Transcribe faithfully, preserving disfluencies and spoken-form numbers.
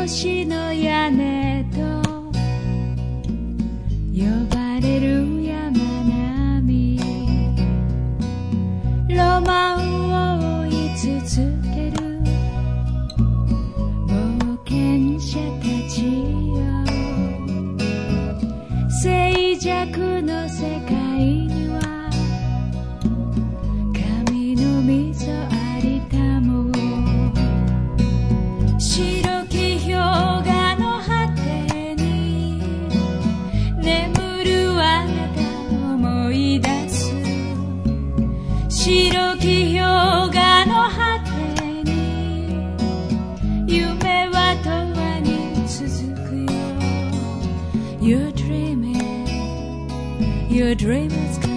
星の屋根と呼ばれる山並み、ロマンを追い続ける冒険者たちよ。静寂の世界には神の溝ありたも。白き氷河の果てに眠るあなたを思い出す。白き氷河の果てに夢は永遠に続くよ。You're dreaming, your dream is coming